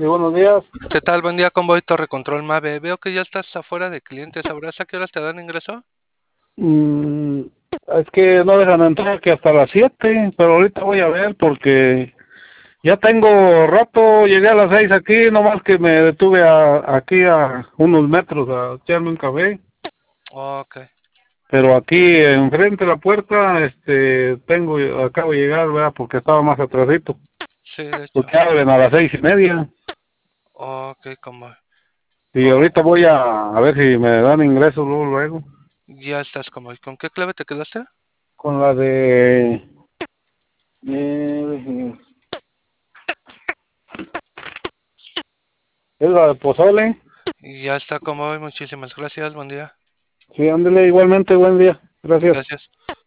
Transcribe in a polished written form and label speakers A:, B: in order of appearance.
A: Sí, buenos días.
B: ¿Qué tal? Buen día, Convoy Torre Control Mave. Veo que ya estás afuera de clientes. ¿Sabrás a qué horas te dan ingreso?
A: Mm, es que no dejan entrar que hasta las 7, pero ahorita voy a ver porque ya tengo rato, llegué a las 6 aquí, nomás que me detuve aquí a unos metros a echarme un café,
B: Ok.
A: pero aquí enfrente de la puerta, acabo de llegar, ¿verdad? Porque estaba más atrasito,
B: Sí, de hecho.
A: porque abren a las 6:30,
B: Ok, Convoy.
A: y
B: Oh,
A: ahorita voy a ver si me dan ingresos luego,
B: ya estás, Convoy. ¿Con qué clave te quedaste?
A: con la de es la de pozole.
B: Ya está, Convoy. Muchísimas gracias. Buen día.
A: Sí, ándele igualmente, buen día. Gracias.
B: Gracias.